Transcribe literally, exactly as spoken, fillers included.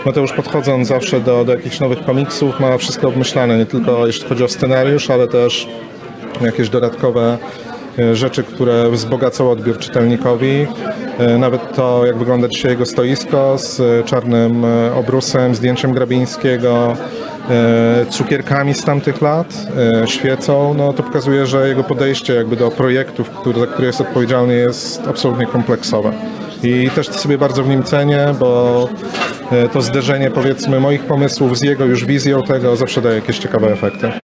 Mateusz, podchodząc zawsze do, do jakichś nowych komiksów, ma wszystko obmyślane, nie tylko jeśli chodzi o scenariusz, ale też jakieś dodatkowe rzeczy, które wzbogacały odbiór czytelnikowi. Nawet to, jak wygląda dzisiaj jego stoisko z czarnym obrusem, zdjęciem Grabińskiego, cukierkami z tamtych lat, świecą, no to pokazuje, że jego podejście jakby do projektów, który, za które jest odpowiedzialny, jest absolutnie kompleksowe. I też sobie bardzo w nim cenię, bo to zderzenie, powiedzmy, moich pomysłów z jego już wizją tego zawsze daje jakieś ciekawe efekty.